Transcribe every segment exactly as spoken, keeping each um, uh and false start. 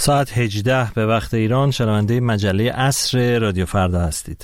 ساعت هجده به وقت ایران شنونده مجله عصر رادیو فردا هستید.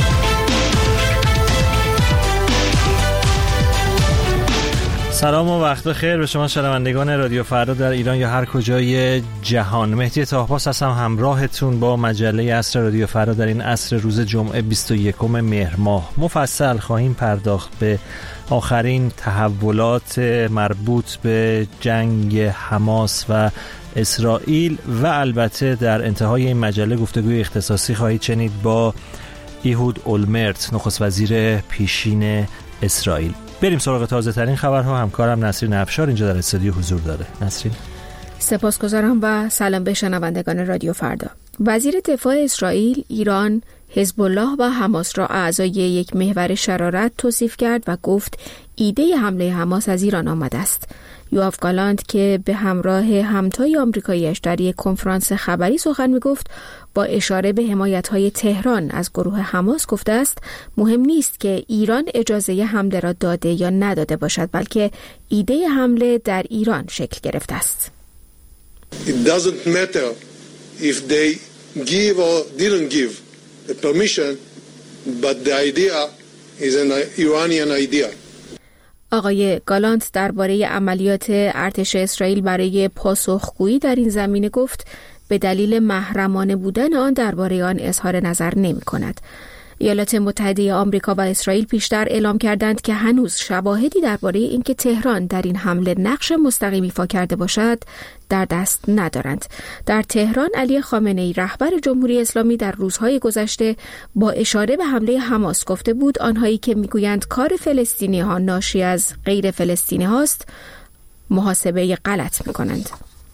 سلام و وقت خیر به شما شنوندگان رادیو فردا در ایران یا هر کجای جهان. مهدی طاهپاس هستم همراهتون با مجله عصر رادیو فردا در این عصر روز جمعه بیست و یکم مهر ماه. مفصل خواهیم پرداخت به آخرین تحولات مربوط به جنگ حماس و اسرائیل و البته در انتهای این مجله گفتگوی اختصاصی خواهید شنید با ایهود اولمرت، نخست وزیر پیشین اسرائیل. بریم سراغ تازه ترین خبرها. همکارم نسرین افشار اینجا در استودیو حضور داره. نسرین. سپاسگزارم و سلام به شنوندگان رادیو فردا. وزیر دفاع اسرائیل ایران، حزب الله و حماس را اعضای یک محور شرارت توصیف کرد و گفت ایده حمله حماس از ایران آمده است. یواف گالانت که به همراه همتای آمریکایی‌اش در یک کنفرانس خبری سخن می‌گفت، با اشاره به حمایت‌های تهران از گروه حماس گفته است مهم نیست که ایران اجازه حمله را داده یا نداده باشد، بلکه ایده حمله در ایران شکل گرفته است. It doesn't matter if they give or didn't give the permission, but the idea is an Iranian idea. آقای گالانت درباره عملیات ارتش اسرائیل برای پاسخگویی در این زمینه گفت به دلیل محرمانه بودن آن درباره آن اظهار نظر نمی کند. ایالات متحده آمریکا و اسرائیل پیشتر اعلام کردند که هنوز شواهدی درباره اینکه تهران در این حمله نقش مستقیم ایفا کرده باشد در دست ندارند. در تهران علی خامنه‌ای رهبر جمهوری اسلامی در روزهای گذشته با اشاره به حمله حماس گفته بود آنهایی که میگویند کار فلسطینی ها ناشی از غیر فلسطینی هاست محاسبه غلط میکنند.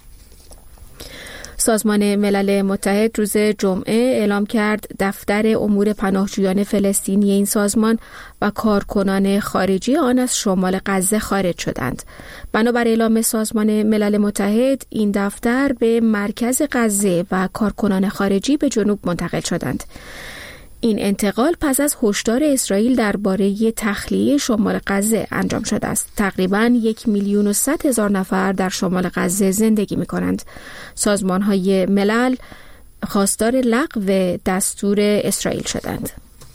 سازمان ملل متحد روز جمعه اعلام کرد دفتر امور پناهجویان فلسطینی این سازمان و کارکنان خارجی آن از شمال غزه خارج شدند. بنابر اعلام سازمان ملل متحد این دفتر به مرکز غزه و کارکنان خارجی به جنوب منتقل شدند. این انتقال پس از هشدار اسرائیل درباره تخلیه شمال غزه انجام شده است. تقریباً یک میلیون و صد هزار نفر در شمال غزه زندگی می کنند. سازمان‌های ملل خواستار لغو دستور اسرائیل شدند.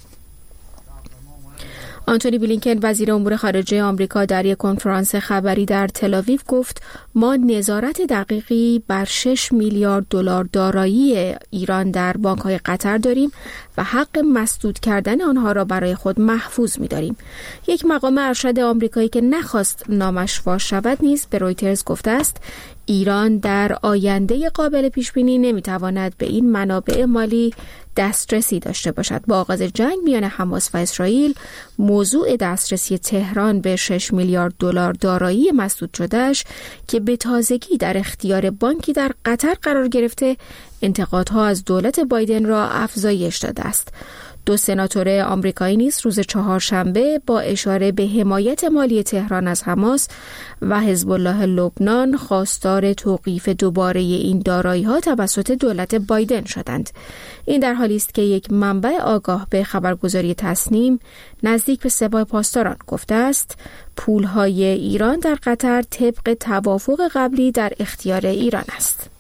آنتونی بلینکن وزیر امور خارجه آمریکا در یک کنفرانس خبری در تل‌آویو گفت ما نظارت دقیقی بر شش میلیارد دلار دارایی ایران در بانک‌های قطر داریم و حق مسدود کردن آنها را برای خود محفوظ می‌داریم. یک مقام ارشد آمریکایی که نخواست نامش فاش شود نیز به رویترز گفته است ایران در آینده قابل پیشبینی نمی‌تواند به این منابع مالی دسترسی داشته باشد. با آغاز جنگ میان حماس و اسرائیل، موضوع دسترسی تهران به شش میلیارد دلار دارایی مسدود شدهش که به تازگی در اختیار بانکی در قطر قرار گرفته، انتقادها از دولت بایدن را افزایش داده است. دو سناتور آمریکایی نیز روز چهارشنبه با اشاره به حمایت مالی تهران از حماس و حزب الله لبنان خواستار توقیف دوباره این دارایی‌ها توسط دولت بایدن شدند. این در حالی است که یک منبع آگاه به خبرگزاری تصنیم نزدیک به سپاه پاسداران گفته است پول‌های ایران در قطر طبق توافق قبلی در اختیار ایران است.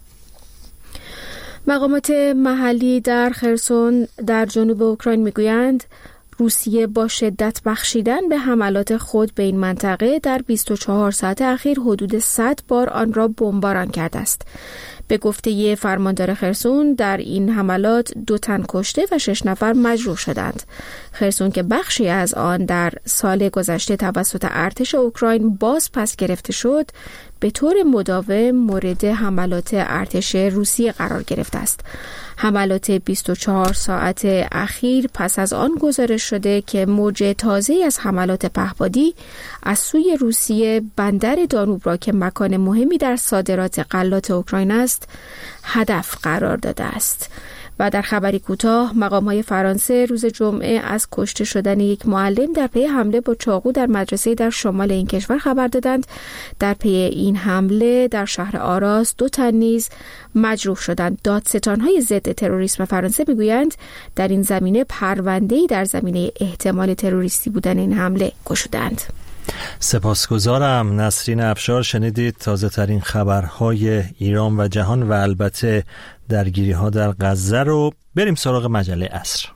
مقامات محلی در خرسون در جنوب اوکراین میگویند روسیه با شدت بخشیدن به حملات خود به این منطقه در بیست و چهار ساعت اخیر حدود صد بار آن را بمباران کرده است. به گفته فرماندار خرسون در این حملات دو تن کشته و شش نفر مجروح شدند. خرسون که بخشی از آن در سال گذشته توسط ارتش اوکراین باز پس گرفته شد، به طور مداوم مورد حملات ارتش روسیه قرار گرفته است. حملات بیست و چهار ساعت اخیر پس از آن گزارش شده که موج تازه‌ای از حملات پهپادی از سوی روسیه بندر دانوب را که مکان مهمی در صادرات غلات اوکراین است هدف قرار داده است. و در خبری کوتاه مقام‌های فرانسه روز جمعه از کشته شدن یک معلم در پی حمله با چاقو در مدرسه در شمال این کشور خبر دادند. در پی این حمله در شهر آراس دو تن نیز مجروح شدند. دادستان‌های ضد تروریسم فرانسه میگویند در این زمینه پرونده‌ای در زمینه احتمال تروریستی بودن این حمله گشودند. سپاسگزارم. نسرین افشار شنیدید تازه ترین خبرهای ایران و جهان و البته درگیری ها در غزه رو. بریم سراغ مجله عصر.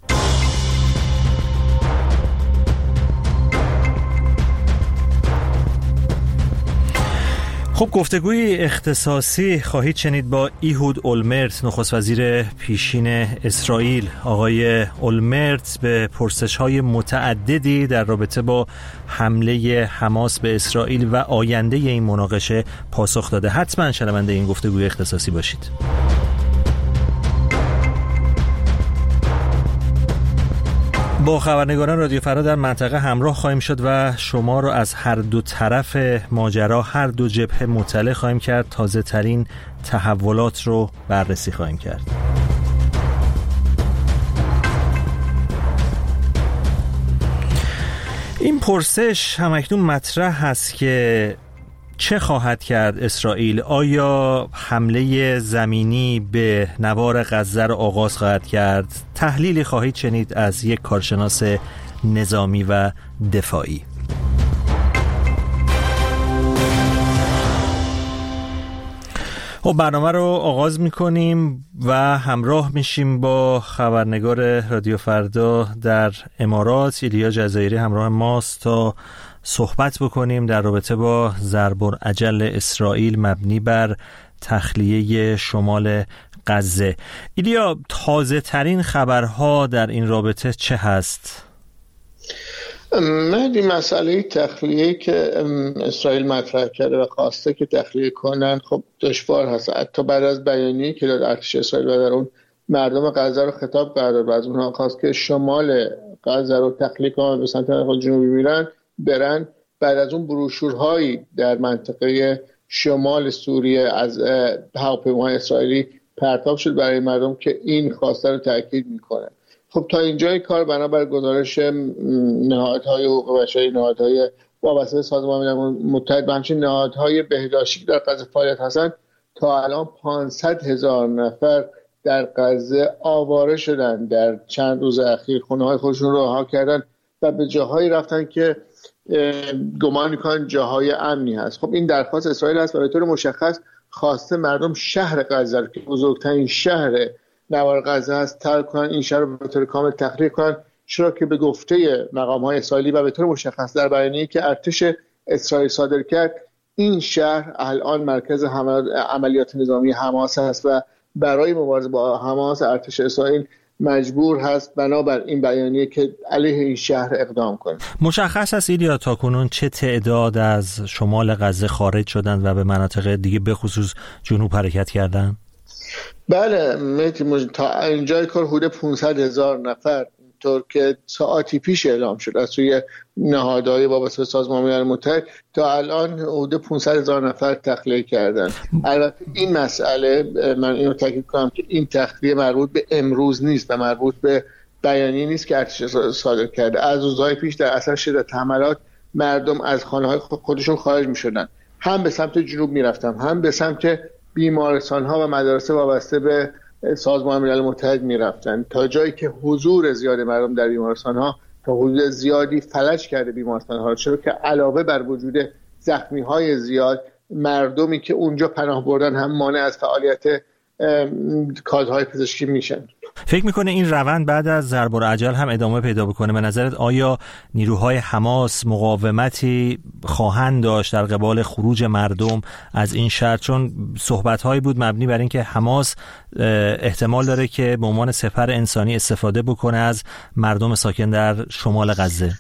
خب گفتگوی اختصاصی خواهید شنید با ایهود اولمرت، نخست وزیر پیشین اسرائیل. آقای اولمرت به پرسش‌های متعددی در رابطه با حمله حماس به اسرائیل و آینده این مناقشه پاسخ داده. حتما شنونده این گفتگوی اختصاصی باشید. با خبرنگاران رادیو فردا در منطقه همراه خواهیم شد و شما را از هر دو طرف ماجرا، هر دو جبهه مطلع خواهیم کرد. تازه ترین تحولات رو بررسی خواهیم کرد. این پرسش همکنون مطرح هست که چه خواهد کرد اسرائیل؟ آیا حمله زمینی به نوار غزه را آغاز خواهد کرد؟ تحلیلی خواهید شنید از یک کارشناس نظامی و دفاعی. خب برنامه رو آغاز میکنیم و همراه میشیم با خبرنگار رادیو فردا در امارات ایلیا جزایری. همراه ماست تا صحبت بکنیم در رابطه با ضرب الاجل اسرائیل مبنی بر تخلیه شمال غزه. ایلیا، تازه ترین خبرها در این رابطه چه هست؟ مهدی، مسئله تخلیه که اسرائیل مطرح کرده و خواسته که تخلیه کنن خب دشوار هست. حتی بعد از بیانیه‌ای که داد ارتش اسرائیل و در اون مردم غزه رو خطاب کرد و از اونها خواست که شمال غزه رو تخلیه کنن، به سمت جنوبی میرن برن. بعد از اون بروشورهایی در منطقه شمال سوریه از هواپیماهای اسرائیلی پرتاب شد برای مردم که این خواسته رو تاکید میکنه. خب تا اینجای کار بنابر گزارش نهادهای حقوق بشری، نهادهای وابسته به سازمان ملل متحد و همچنین نهادهای بهداشتی در غزه فعالیت هستند، تا الان پانصد هزار نفر در غزه آواره شدن. در چند روز اخیر خونه‌های خودشون رو رها کردن و به جاهایی رفتن که گمان میکنن جاهای امنی هست. خب این درخواست اسرائیل هست و به طور مشخص خواسته مردم شهر غزه که بزرگترین شهر نوار غزه است ترک کنن، این شهر رو به طور کامل تخلیه کنن، چرا که به گفته مقام‌های اسرائیلی و به طور مشخص در بیانیه‌ای که ارتش اسرائیل صادر کرد، این شهر الان مرکز عملیات نظامی حماس است و برای مبارزه با حماس ارتش اسرائیل مجبور هست بنابر این بیانیه که علیه این شهر اقدام کنه. مشخص است ایلیا تاکنون چه تعداد از شمال غزه خارج شدند و به مناطق دیگه به خصوص جنوب حرکت کردند؟ بله مهدی، تا اینجای کار حدود پانصد هزار نفر طور که ساعتی پیش اعلام شد از سوی نهادهای وابسته به سازمان ملل متحد تا الان حدود پانصد هزار نفر تخلیه کردن. البته این مسئله من اینو تاکید کنم که این تخلیه مربوط به امروز نیست و مربوط به بیانیه نیست که ارتش صادر کرده. از روزهای پیش در اثر شدت حملات مردم از خانه‌های خودشون خارج می‌شدن، هم به سمت جنوب می‌رفتن، هم به سمت بیمارستان‌ها و مدارس وابسته به سازمان ملل متحد می‌رفتن، تا جایی که حضور زیاد مردم در بیمارستان‌ها تا حدود زیادی فلج کرده بیمارستان‌ها، چرا که علاوه بر وجود زخمی‌های زیاد، مردمی که اونجا پناه بردن هم مانع از فعالیت کادرهای پزشکی میشن. فکر میکنه این روند بعد از ضرب الاجل هم ادامه پیدا بکنه؟ به نظرت آیا نیروهای حماس مقاومتی خواهند داشت در قبال خروج مردم از این شهر؟ چون صحبت‌هایی بود مبنی بر اینکه حماس احتمال داره که به عنوان سپر انسانی استفاده بکنه از مردم ساکن در شمال غزه.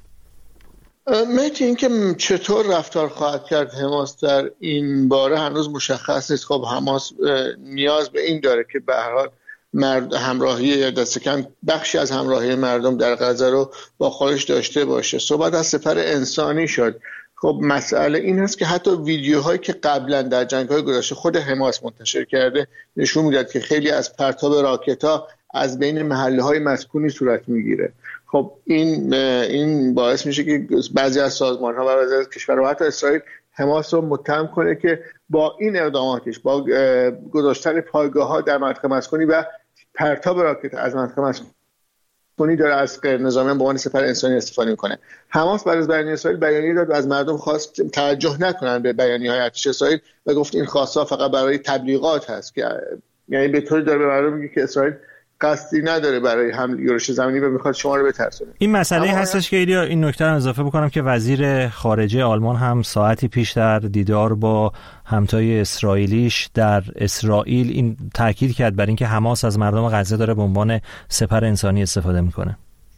مهدی، این که چطور رفتار خواهد کرد حماس در این باره هنوز مشخص نیست. خب حماس نیاز به این داره که به هر حال مرد همراهی یا دست کم بخشی از همراهی مردم در غزه رو با خودش داشته باشه. صحبت از سپر انسانی شد. خب مسئله این هست که حتی ویدیوهایی که قبلا در جنگ‌های گذشته خود حماس منتشر کرده نشون میداد که خیلی از پرتاب راکت‌ها از بین محله‌های مسکونی صورت میگیره. خب این این باعث میشه که بعضی از سازمان‌ها و بعضی از کشورها حتی اسرائیل حماس رو متهم کنه که با این اقداماتش، با گذاشتن پایگاه‌ها در منطقه مسکونی و پرتاب راکت از منطقه مسکونی کنی داره از غیر نظامیان به عنوان سپر انسانی استفاده میکنه. حماس بعد از بیانیه اسرائیل بیانیه داد و از مردم خواست توجه نکنن به بیانیه‌های ارتش اسرائیل و گفت این خواسته فقط برای تبلیغات هست، که یعنی به طوری داره به مردم میگه که اسرائیل قصدی نداره برای حمله یورش زمینی و میخواد شما رو بترسونه. این مسئله هستش که ایلیا این نکته رو اضافه بکنم که وزیر خارجه آلمان هم ساعتی پیش در دیدار با همتای اسرائیلیش در اسرائیل این تاکید کرد بر اینکه حماس از مردم غزه داره به عنوان سپر انسانی استفاده میکنه.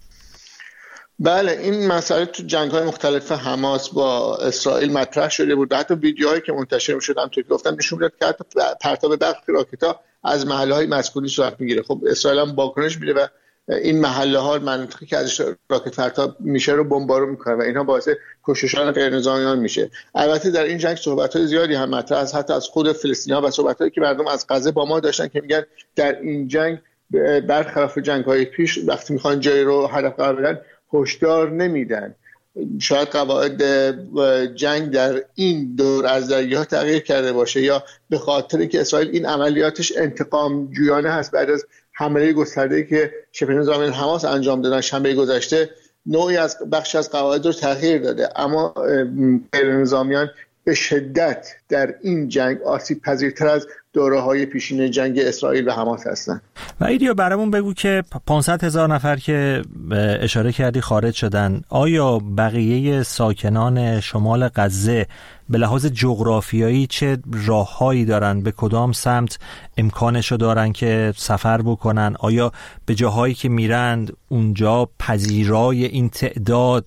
بله، این مسئله تو جنگ‌های مختلف حماس با اسرائیل مطرح شده بود. حتی ویدیوهایی که منتشر می‌شد هم توی گفتم نشون می‌داد که حتی پرتاب برخی راکت‌ها از محله‌های مسکونی صورت می‌گیره. خب اسرائیل هم واکنش میده و این محله‌ها منطقی که ازش راکت پرتاب میشه رو بمبارون می‌کنه و اینها باعث کشتشان غیرنظامیان میشه. البته در این جنگ صحبت‌های زیادی هم مطرح است، حتی از خود فلسطینی‌ها و صحبت‌هایی که مردم از غزه با ما داشتن که میگن در این جنگ برخلاف جنگ‌های پیش وقتی می‌خوان جایی رو هدف قرار بدن هشدار نمیدن. شاید قواعد جنگ در این دور از درگاه تغییر کرده باشه یا به خاطر که اسرائیل این عملیاتش انتقام جویانه هست بعد از حمله گسترده‌ای که شبه نظامیان حماس انجام دادن شنبه گذشته نوعی از بخش از قواعد رو تغییر داده، اما غیر نظامیان به شدت در این جنگ آسیب پذیرتر از دوره‌های پیشین جنگ اسرائیل و حماس هستن. و ایدیا برامون بگو که پانصد هزار نفر که اشاره کردی خارج شدن، آیا بقیه ساکنان شمال غزه به لحاظ جغرافیایی چه راههایی دارن، به کدام سمت امکانشو دارن که سفر بکنن؟ آیا به جاهایی که میرند اونجا پذیرای این تعداد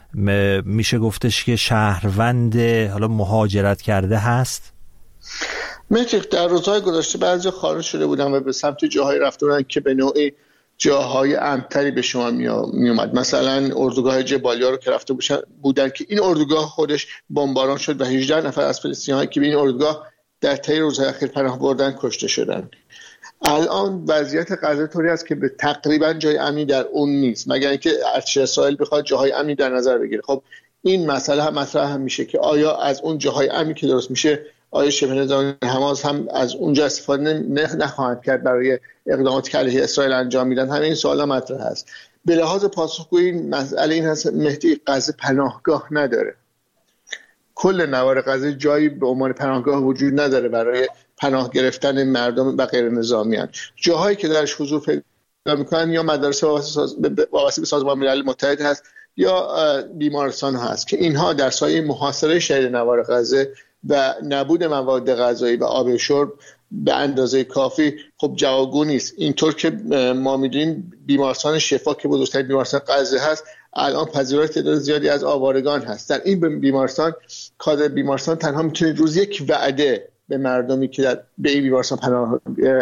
میشه گفتش که شهروند حالا مهاجرت کرده هست؟ متریک در روزهای گذشته بعضی خارج شده بودن و به سمت جاهایی رفته بودن که به نوعی جاهای امن‌تری به شما می اومد. مثلا اردوگاه جبالیا رو که رفته بودن که این اردوگاه خودش بمباران شد و هجده نفر از فلسطینی‌هایی که به این اردوگاه در طی روزهای اخیر پناه بردن کشته شدن. الان وضعیت غزه طوری است که به تقریبا جای امنی در اون نیست مگر اینکه ارتش اسرائیل بخواد جاهای امنی در نظر بگیره. خب این مسئله هم مطرح هم میشه که آیا از اون جاهای امنی که درست میشه آیا شبه نظامیان حماس هم از اونجا استفاده نخواهند کرد برای اقداماتی که علیه اسرائیل انجام میدن؟ همین سوال مطرح هست. به لحاظ پاسخگویی مسئله این هست مهدی غزه پناهگاه نداره. کل نوار غزه جایی به عنوان پناهگاه وجود نداره برای پناه گرفتن مردم و غیر نظامیان. جاهایی که درش حضور پیدا میکنن یا مدارس وابسته به سازمان ملل متحد هست یا بیمارستان هست که اینها در سایه محاصره شهر نوار غزه و نبود مواد غذایی و آب شرب به اندازه کافی خب جوابگو نیست. اینطور که ما میدونیم بیمارستان شفا که بزرگترین بیمارستان غزه هست الان پذیرای تعداد زیادی از آوارگان هست. در این بیمارستان کادر بیمارستان تنها میتونه روز یک وعده به مردمی که در به این بیمارستان پناه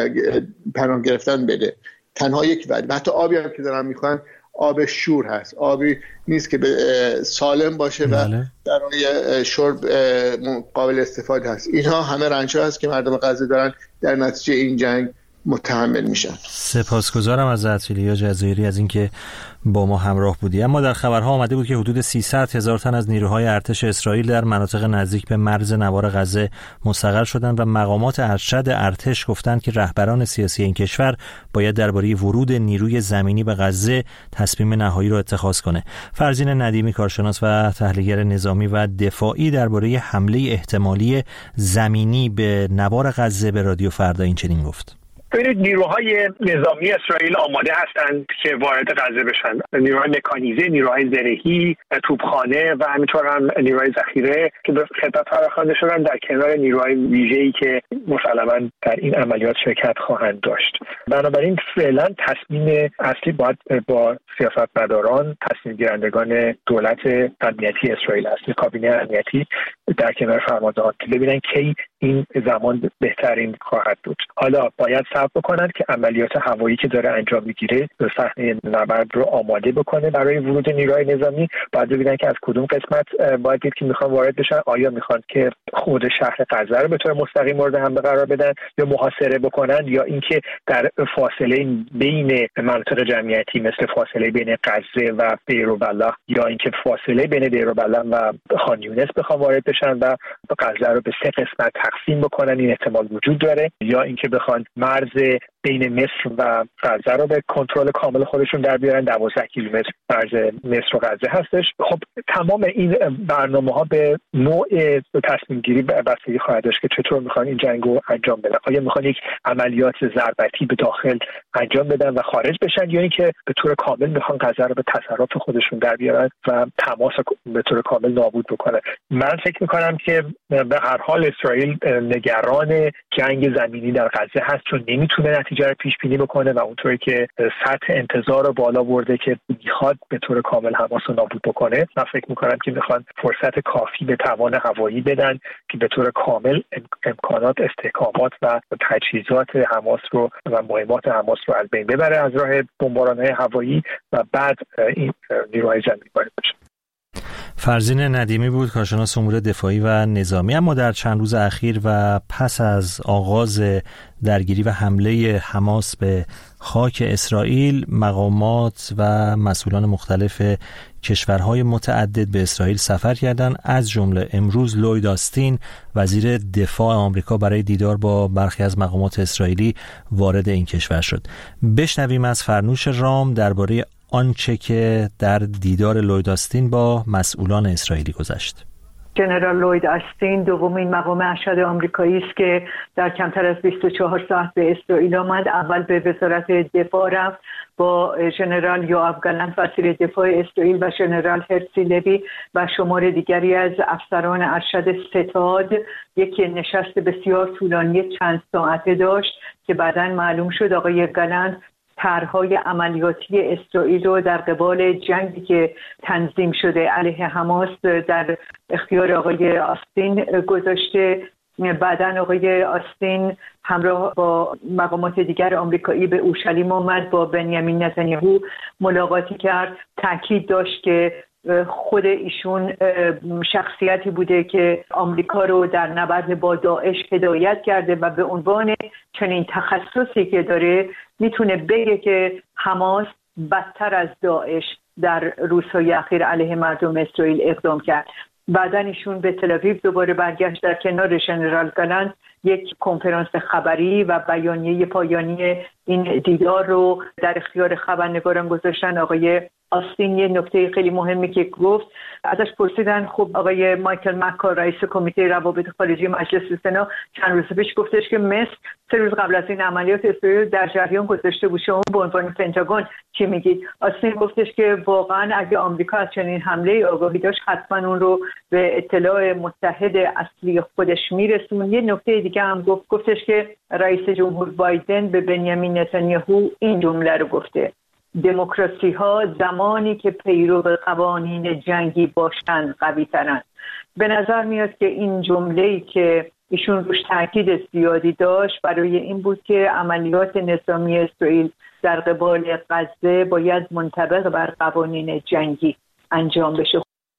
پناه گرفتن بده، تنها یک وعده. حتی آبی هم که دارن میخوان آب شور هست، آبی نیست که سالم باشه و برای شرب قابل استفاده هست. اینها همه رنج هست که مردم غزه دارن در نتیجه این جنگ متحمل میشن. سپاسگزارم از ایلیا جزایری از اینکه با ما همراه بودی. اما در خبرها آمده بود که حدود سیصد هزار تن از نیروهای ارتش اسرائیل در مناطق نزدیک به مرز نوار غزه مستقر شدند و مقامات ارشد ارتش گفتند که رهبران سیاسی این کشور باید درباره ورود نیروی زمینی به غزه تصمیم نهایی را اتخاذ کنه. فرزین ندیمی کارشناس و تحلیلگر نظامی و دفاعی درباره حمله احتمالی زمینی به نوار غزه به رادیو فردا این چنین گفت: ببینید نیروهای نظامی اسرائیل آماده هستند که وارد غزه بشن. نیروهای مکانیزه، نیروهای زرهی، توپخانه و همینطور هم نیروهای ذخیره که به خدمت پراخانده شدن در کنار نیروهای ویژه‌ای که مسلماً در این عملیات شرکت خواهند داشت. بنابراین فعلا تصمیم اصلی باید با سیاستمداران، تصمیم گیرندگان دولت امنیتی اسرائیل است، کابینه امنیتی در کنار فرماندهان که ببینن کی این زمان بهترین خواهد بود. حالا باید صبر بکنن که عملیات هوایی که داره انجام میگیره به صحنه نبرد رو آماده بکنه برای ورود نیروهای نظامی. باید ببینن که از کدوم قسمت باید دید که میخوان وارد بشن. آیا میخوان که خود شهر غزه رو به طور مستقیم مورد حمله قرار بدن یا محاصره بکنن، یا اینکه در فاصله بین مناطق جمعیتی مثل فاصله بین غزه و بیروبلح یا اینکه فاصله بین بیروبلح و خان یونس بخوان وارد بشن و غزه رو به سه قسمت تقسیم بکنن. این احتمال وجود داره. یا اینکه بخوان مرز بین مصر و غزه رو به کنترل کامل خودشون در بیارن. دوازده کیلومتر مرز مصر و غزه هستش. خب تمام این برنامه‌ها به نوع تصمیم گیری بستگی خواهد داشت که چطور میخوان این جنگ رو انجام بدن. آیا میخوان یک عملیات ضربتی به داخل انجام بدن و خارج بشن، یا اینکه به طور کامل میخوان غزه رو به تصرف خودشون در بیارن و تماس به طور کامل نابود بکنن. من فکر میکنم که به هر حال اسرائیل نگران جنگ زمینی در غزه هست، چون نمیتونه نتیجه رو پیش بینی بکنه و اونطوری که سطح انتظار رو بالا برده که میخواد به طور کامل حماس رو نابود بکنه. من فکر میکنم که میخوان فرصت کافی به توان هوایی بدن که به طور کامل امکانات، استحکامات و تجهیزات حماس رو و مهمات حماس رو از بین ببره از راه بمباران‌های هوایی و بعد این نیروهای زمینی وارد بشه. فرزین ندیمی بود، کارشناس امور دفاعی و نظامی. اما در چند روز اخیر و پس از آغاز درگیری و حمله حماس به خاک اسرائیل، مقامات و مسئولان مختلف کشورهای متعدد به اسرائیل سفر کردند. از جمله امروز لوید آستین، وزیر دفاع آمریکا، برای دیدار با برخی از مقامات اسرائیلی وارد این کشور شد. بشنویم از فرنوش رام درباره آنچه که در دیدار لوید آستین با مسئولان اسرائیلی گذشت. جنرال لوید آستین دومین مقام ارشد آمریکایی است که در کمتر از بیست و چهار ساعت به اسرائیل آمد. اول به وزارت دفاع رفت با ژنرال یوآف گالانت وزیر دفاع اسرائیل و ژنرال هرسی لوی و شمار دیگری از افسران ارشد ستاد. یک نشست بسیار طولانی چند ساعته داشت که بعداً معلوم شد آقای گالانت طرح‌های عملیاتی اسرائیل رو در قبال جنگی که تنظیم شده علیه حماس در اختیار آقای آستین گذاشته. بعداً آقای آستین همراه با مقامات دیگر آمریکایی به اورشلیم آمد، با بنیامین نتانیاهو ملاقاتی کرد، تاکید داشت که خود ایشون شخصیتی بوده که آمریکا رو در نبرد با داعش هدایت کرده و به عنوان چنین تخصصی که داره میتونه بگه که حماس بدتر از داعش در روزهای اخیر علیه مردم اسرائیل اقدام کرد. بعداً ایشون به تل‌آویو دوباره برگشت. در کنار ژنرال گالانت یک کنفرانس خبری و بیانیه پایانی این دیدار رو در اختیار خبرنگاران گذاشتن. آقای آستین یه نکته خیلی مهمی که گفت، ازش پرسیدن خب آقای مایکل مکار رئیس کمیته روابط خارجی مجلس سنا چند روز پیش گفتش که مصر سه روز قبل از این عملیات اسرائیل در جریان گذاشته بود، شما به عنوان پنتاگون چی میگید؟ آستین گفتش که واقعا اگه آمریکا از چنین حمله آگاهی داشت حتما اون رو به اطلاع متحد اصلی خودش میرسون. یه نکته دیگه هم گفت، گفتش که رئیس جمهور بایدن به بنیامین نتانیاهو این جمله رو گفته: دموکراسی ها زمانی که پیرو قوانین جنگی باشند قوی ترند. به نظر میاد که این جمله‌ای که ایشون روش تاکید زیادی داشت برای این بود که عملیات نظامی اسرائیل در قبال غزه باید منطبق بر قوانین جنگی انجام بشه.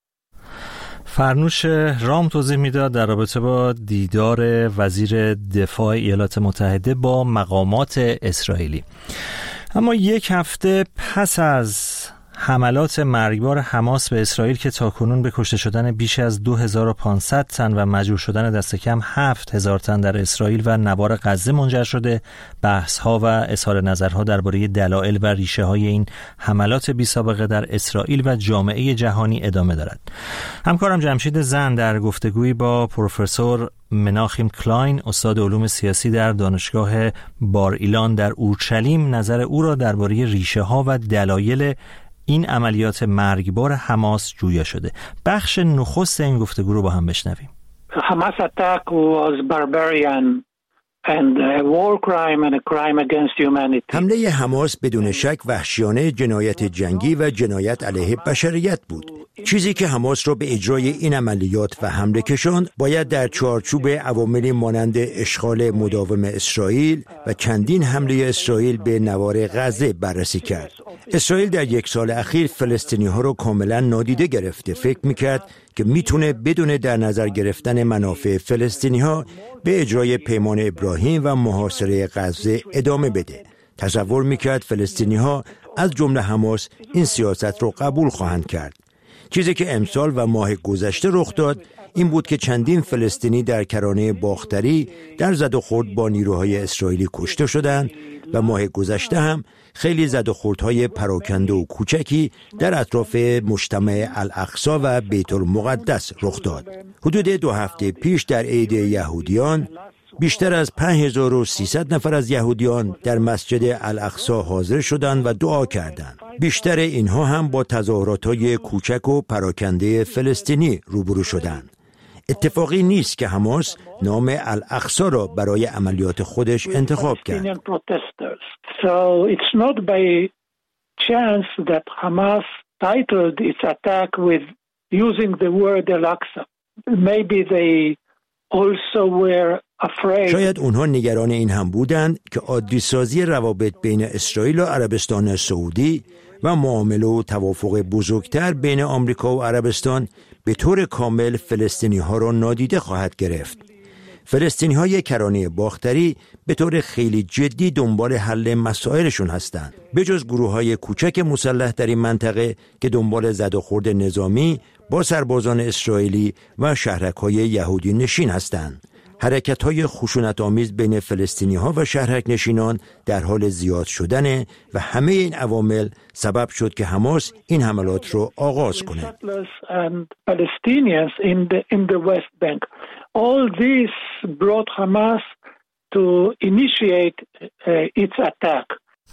فرنوش رام توضیح میداد در رابطه با دیدار وزیر دفاع ایالات متحده با مقامات اسرائیلی. اما یک هفته پس از حملات مرگبار حماس به اسرائیل که تاکنون به کشته شدن بیش از دو هزار و پانصد تن و مجروح شدن دست کم هفت هزار تن در اسرائیل و نوار غزه منجر شده، بحث‌ها و اظهار نظرها درباره دلایل و ریشه‌های این حملات بی‌سابقه در اسرائیل و جامعه جهانی ادامه دارد. همکارم جمشید زن در گفتگویی با پروفسور مناخیم کلاین، استاد علوم سیاسی در دانشگاه بار ایلان در اورشلیم، نظر او را درباره ریشه‌ها و دلایل این عملیات مرگبار حماس جویا شده. بخش نخست این گفتگو رو با هم بشنویم. Hamas attack was barbarian and a war crime and a crime against humanity. حمله حماس بدون شک وحشیانه، جنایت جنگی و جنایت علیه بشریت بود. چیزی که حماس را به اجرای این عملیات و حمله کشاند باید در چارچوب عواملی مانند اشغال مداوم اسرائیل و چندین حمله اسرائیل به نوار غزه بررسی کرد. اسرائیل در یک سال اخیر فلسطینی ها را کاملا نادیده گرفته. فکر میکرد که میتونه بدون در نظر گرفتن منافع فلسطینی ها به اجرای پیمان ابراهیم و محاصره غزه ادامه بده. تصور میکرد فلسطینی ها از جمله حماس این سیاست رو قبول خواهند کرد. چیزی که امسال و ماه گذشته رخ داد این بود که چندین فلسطینی در کرانه باختری در زد و خورد با نیروهای اسرائیلی کشته شدند و ماه گذشته هم خیلی زد و خوردهای پراکنده و کوچکی در اطراف مجتمع الاقصی و بیت المقدس رخ داد. حدود دو هفته پیش در عید یهودیان بیشتر از پنج هزار و سیصد نفر از یهودیان در مسجد الاقصی حاضر شدند و دعا کردند. بیشتر اینها هم با تظاهرات‌های کوچک و پراکنده فلسطینی روبرو شدند. اتفاقی نیست که حماس نام الاقصی را برای عملیات خودش انتخاب کرد. So it's not by chance that Hamas titled its attack with using the word Al-Aqsa. Maybe they also were afraid. شاید اونها نگران این هم بودند که عادی سازی روابط بین اسرائیل و عربستان سعودی و معامله و توافق بزرگتر بین آمریکا و عربستان به طور کامل فلسطینی ها را نادیده خواهد گرفت. فلسطینی های کرانه باختری به طور خیلی جدی دنبال حل مسائلشون هستند. به جز گروه های کوچک مسلح در این منطقه که دنبال زد و خورد نظامی با سربازان اسرائیلی و شهرک های یهودی نشین هستند. حرکت های خشونت آمیز بین فلسطینی ها و شهرک نشینان در حال زیاد شدن و همه این عوامل سبب شد که حماس این حملات رو آغاز کنه. All this brought Hamas to initiate uh, its attack.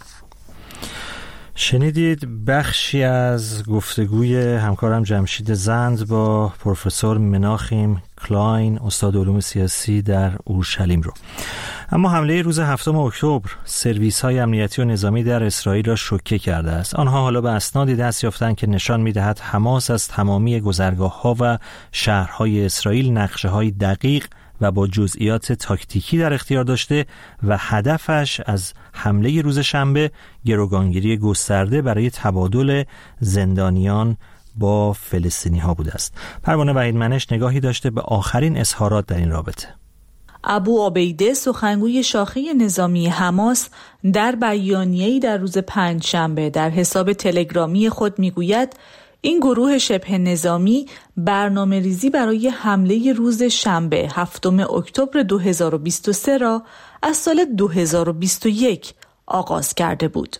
شنیدید بخشی از گفتگوی همکارم جمشید زند با پروفسور مناخیم کلاین، استاد علوم سیاسی در اورشلیم رو. اما حمله روز هفتم اکتبر سرویس‌های امنیتی و نظامی در اسرائیل را شوکه کرده است. آنها حالا به اسنادی دست یافتند که نشان می‌دهد حماس از تمامی گذرگاه‌ها و شهرهای اسرائیل نقشه‌های دقیق و با جزئیات تاکتیکی در اختیار داشته و هدفش از حمله روز شنبه گروگانگیری گسترده برای تبادل زندانیان با فلسطینی ها بوده است. پروانه وحیدمنش نگاهی داشته به آخرین اظهارات در این رابطه. ابو عبیده سخنگوی شاخه نظامی حماس در بیانیه‌ای در روز پنجشنبه در حساب تلگرامی خود میگوید این گروه شبه نظامی برنامه ریزی برای حمله روز شنبه هفتم اکتبر دو هزار و بیست و سه را از سال دو هزار و بیست و یک آغاز کرده بود.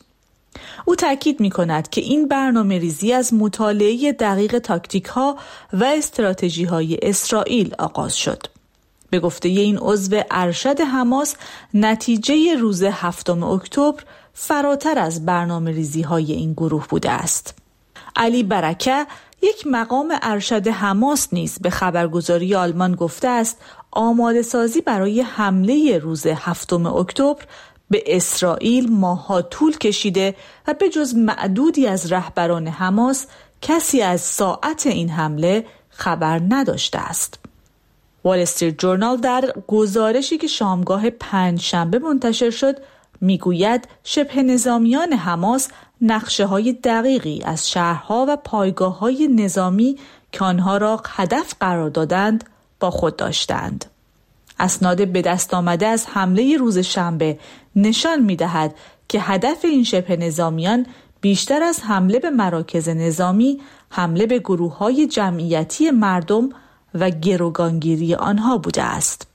او تاکید می کند که این برنامه ریزی از مطالعه دقیق تاکتیک ها و استراتژی های اسرائیل آغاز شد. به گفته این عضو ارشد حماس نتیجه روز هفتم اکتبر فراتر از برنامه ریزی های این گروه بوده است. علی برکه یک مقام ارشد حماس نیز به خبرگزاری آلمان گفته است آماده سازی برای حمله روز هفتم اکتبر به اسرائیل ماه‌ها طول کشیده و به جز معدودی از رهبران حماس کسی از ساعت این حمله خبر نداشته است. وال استریت جورنال در گزارشی که شامگاه پنجشنبه منتشر شد میگوید شبه نظامیان حماس نقشه‌های دقیقی از شهرها و پایگاه‌های نظامی که آنها را هدف قرار دادند با خود داشتند. اسناد به دست آمده از حمله روز شنبه نشان می‌دهد که هدف این شبه نظامیان بیشتر از حمله به مراکز نظامی، حمله به گروه‌های جمعیتی مردم و گروگانگیری آنها بوده است.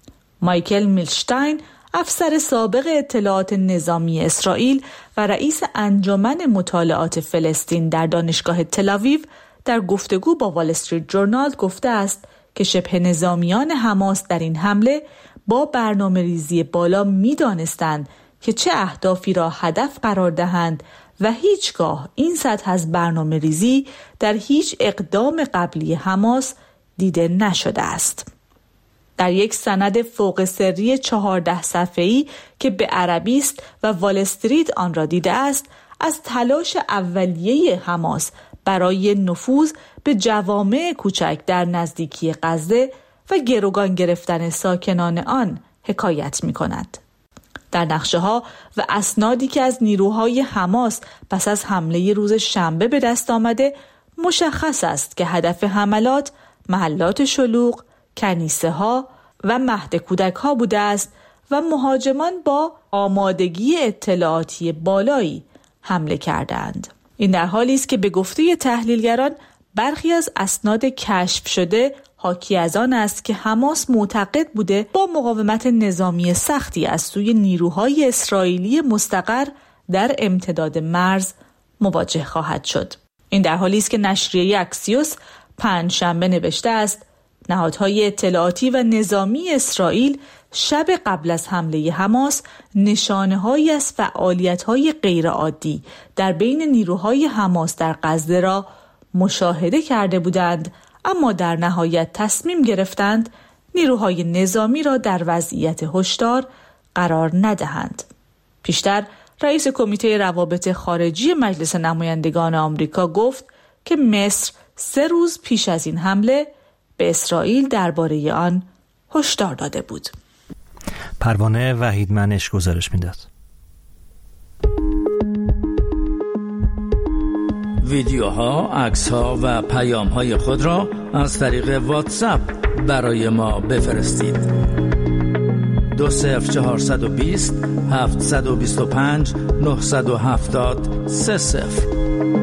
مایکل میلشتاین، افسر سابق اطلاعات نظامی اسرائیل و رئیس انجمن مطالعات فلسطین در دانشگاه تل‌آویو، در گفتگو با وال استریت جورنال گفته است که شبه نظامیان حماس در این حمله با برنامه ریزی بالا می دانستند که چه اهدافی را هدف قرار دهند و هیچگاه این سطح از برنامه ریزی در هیچ اقدام قبلی حماس دیده نشده است. در یک سند فوق سری چهارده صفحه‌ای که به عربی است و وال استریت آن را دیده است، از تلاش اولیه حماس برای نفوذ به جوامع کوچک در نزدیکی غزه و گروگان گرفتن ساکنان آن حکایت می کند. در نقشه ها و اسنادی که از نیروهای حماس پس از حمله روز شنبه به دست آمده، مشخص است که هدف حملات محلات شلوغ، کنیسه ها و مهد کودک ها بوده است و مهاجمان با آمادگی اطلاعاتی بالایی حمله کردند. این در حالی است که به گفته تحلیلگران برخی از اسناد کشف شده حاکی از آن است که حماس معتقد بوده با مقاومت نظامی سختی از سوی نیروهای اسرائیلی مستقر در امتداد مرز مواجه خواهد شد. این در حالی است که نشریه اکسیوس پنجشنبه نوشته است نهادهای اطلاعاتی و نظامی اسرائیل شب قبل از حمله حماس نشانه‌هایی از فعالیت‌های غیرعادی در بین نیروهای حماس در غزه را مشاهده کرده بودند، اما در نهایت تصمیم گرفتند نیروهای نظامی را در وضعیت هشدار قرار ندهند. پیشتر رئیس کمیته روابط خارجی مجلس نمایندگان آمریکا گفت که مصر سه روز پیش از این حمله به اسرائیل درباره آن هشدار داده بود. پروانه وحیدمنش گزارش میداد. ویدیوها، عکس‌ها و پیام‌های خود را از طریق واتساپ برای ما بفرستید. دو صفر چهارصد و بیست هفتصد و بیست و پنج نهصد و هفتاد سه صفر.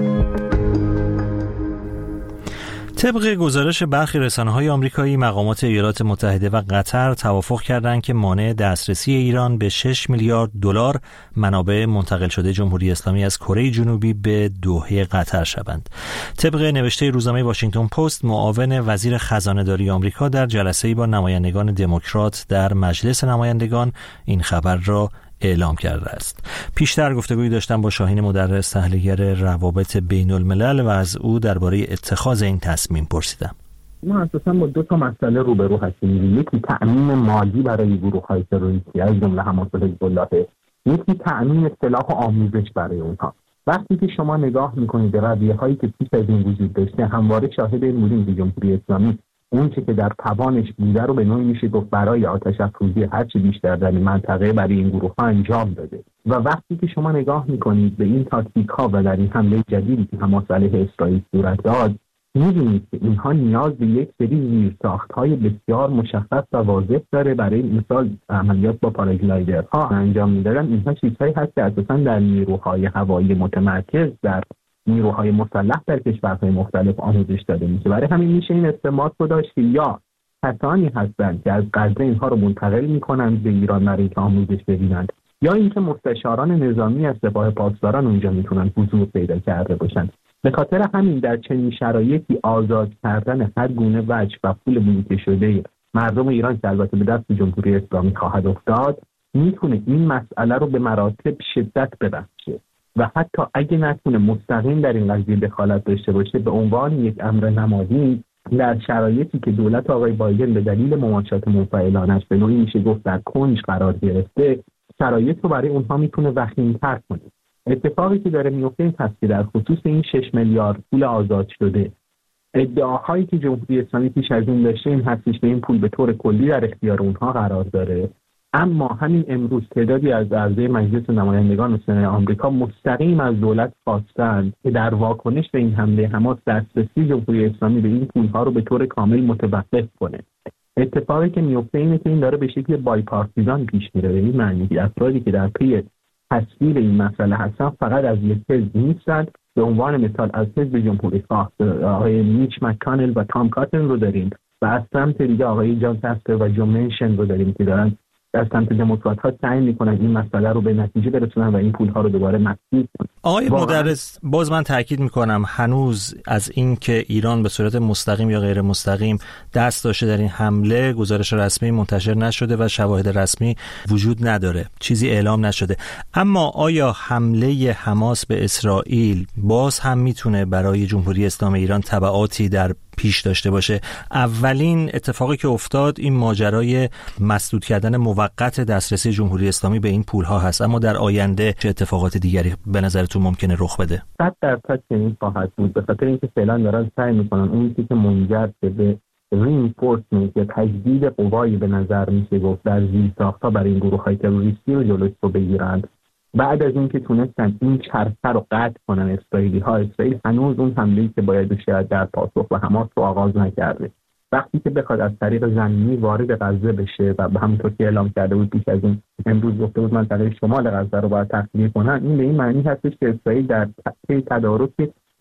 طبق گزارش برخی رسانه‌های آمریکایی، مقامات ایالات متحده و قطر توافق کردند که مانع دسترسی ایران به شش میلیارد دلار منابع منتقل شده جمهوری اسلامی از کره جنوبی به دوحه قطر شوند. طبق نوشته روزنامه واشنگتن پست، معاون وزیر خزانه‌داری آمریکا در جلسه‌ای با نمایندگان دموکرات در مجلس نمایندگان این خبر را اعلام کرده است. پیشتر گفتگویی داشتم با شاهین مدرس، تحلیلگر روابط بین الملل، و از او درباره اتخاذ این تصمیم پرسیدم. ما اساساً با دو تا مسئله روبرو هستیم. یکی تأمین مالی برای گروه‌های تروریستی از جمله حماس و حزب الله، یکی تأمین سلاح و آموزش برای اونها. وقتی که شما نگاه می‌کنید به رویه‌هایی که پیش از این وجود داشته، همواره شاهد این بودیم که جمهوری اسلامی اون چه که در توانش بوده رو به نوعی میشه گفت برای آتش افروزی هر چی بیشتر در این منطقه برای این گروه ها انجام داده. و وقتی که شما نگاه میکنید به این تاکتیک ها و در این حمله جدیدی که حماس علیه اسرائیل صورت داد، می‌بینید که اینها نیاز به یک سری زیرساخت‌های بسیار مشخص و واضح داره. برای مثال عملیات با پاراگلایدرها انجام می‌دادن. اینها چیزهایی هست که اساساً در نیروهای هوایی متمرکز در نیروهای مسلح در کشورهای مختلف آموزش داده میشه. برای همین میشه این استماس رو داشت که یا کسانی هستند که از غزه اینها رو منتقل میکنند به ایران برای که آموزش ببینند، یا اینکه مستشاران نظامی از سپاه پاسداران اونجا میتونن حضور پیدا کرده باشند. به خاطر همین در چنین شرایطی آزاد کردن هر گونه وجه و پول بلیط شده مردم ایران که البته به دست جمهوری اسلامی خواهد افتاد، میتونه این مسئله رو به مراتب شدت ببخشه و حتی اگه نتونه مستقیم در این قضیه دخالت داشته باشه، به عنوان یک امر نمادین در شرایطی که دولت آقای بایدن به دلیل مماشات منفعلانش به نوعی میشه گفت در کنج قرار گرفته، شرایط رو برای اونها میتونه وخیم‌تر کنه. اتفاقی که داره میفته این هست که در خصوص این شش میلیارد پول آزاد شده، ادعاهایی که جمهوری اسلامی پیش از این داشته این هستش که این پول به طور کلی در اختیار اونها قرار داره. اما همین امروز تعدادی از اعضای مجلس نمایندگان سنا آمریکا مستقیم از دولت خواستند که در واکنش به این حمله حماس دسترسی جمهوری اسلامی به این پولها رو به طور کامل متوقف کنه. اتفاقی که میفته اینه که این داره به شکل بایپارتیزان پیش میره. به این معنی که افرادی که در پی تصویر این مسئله هستن فقط از یک حزب نیستند. به عنوان مثال از حزب جمهوری خواه آقای میچ مک‌کانل و تام کاتن رو داریم و از سمت دیگه آقای جان تستر و جو منشن رو داریم که دارن از سمت دموکرات ها سعی میکنن این مسئله رو به نتیجه برسونن و این پول ها رو دوباره مسدود کنن. آقای مدرس، باز من تاکید میکنم هنوز از این که ایران به صورت مستقیم یا غیر مستقیم دست داشته در این حمله گزارش رسمی منتشر نشده و شواهد رسمی وجود نداره، چیزی اعلام نشده. اما آیا حمله حماس به اسرائیل باز هم میتونه برای جمهوری اسلامی ایران تبعاتی در پیش داشته باشه؟ اولین اتفاقی که افتاد این ماجرای مسدود کردن موقت دسترسی جمهوری اسلامی به این پولها هست، اما در آینده چه اتفاقات دیگری به نظرتون ممکنه رخ بده؟ صد درصد چنین خواهد بود، به خاطر اینکه فعلا دارن سعی میکنن اون چیزی که منجر به رینفورسمنت یا تجدید قوایی به نظر میشه گفت در زیرساخت‌ها برای این گروه‌های تروریستی رو جلوش رو بگیرند. بعد از اینکه تونستن این چرخه رو قطع کنن اسرائیلی ها، اسرائیل هنوز اون حمله‌ای که باید بشه در پاسخ به حماس رو آغاز نکرده. وقتی که بخواد از طریق زمینی وارد غزه بشه و به همونطور که اعلام کرده بود پیش از این امروز گفته بود منطقه شمال غزه رو باید تخلیه کنن، این به این معنی هستش که اسرائیل در طی تدارک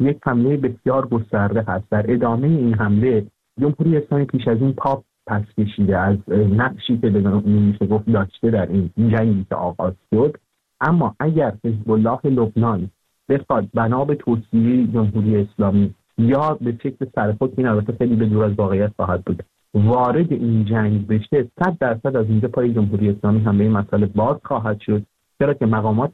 یک حمله بسیار گسترده هست. در ادامه این حمله جمهوری اسلامی پیش از این پا پس کشیده از نقشی که میشه گفت داشته در این جنگی که آغاز شد. اما اگر حزب الله لبنان بخواد بنا به توصیه جمهوری اسلامی یا به شکل سرخود، این البته خیلی به دور از واقعیت خواهد بود، وارد این جنگ بشه، صد درصد از اینجا پای جمهوری اسلامی هم به این مسئله باز خواهد شد، چرا که مقامات